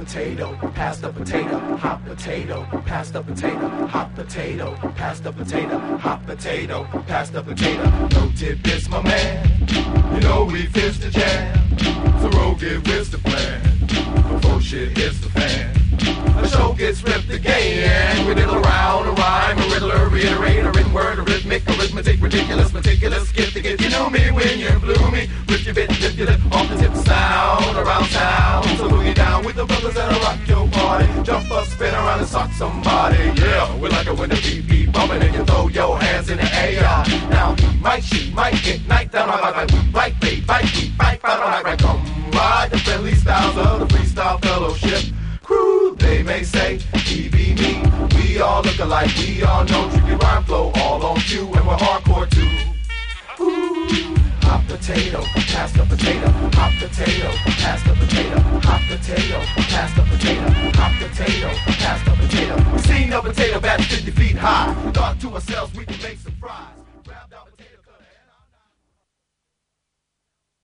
potato, pass the potato, hot potato, pass the potato, hot potato, pass the potato, hot potato, pass the potato. No tidbits, my man. You know we fist the jam. So roll get with the plan before shit hits the fan. A show gets ripped again. We diddle around a rhyme, a riddler, reiterate a written word, a rhythmic, arithmetic, ridiculous, meticulous. Skip to get you know me when you blew me with your bit, lift your lip off the tip sound around town. So move you down with the brothers that'll rock your party. Jump up, spin around and sock somebody. Yeah, we like it when the beat be bumping and you throw your hands in the air. Now he might, she might get night down. Like we right, they bite, we fight, fight on right. Come ride the friendly styles of the freestyle fellowship. Crew, they may say, he be me. We all look alike, we all know tricky rhyme flow all on cue, and we're hardcore too. Ooh, hot potato, pass the potato, hot potato, pass the potato, hot potato, pass the potato, hot potato, pass the potato. We seen the potato batch 50 feet high. We thought to ourselves we could make some fries. Grabbed our potato.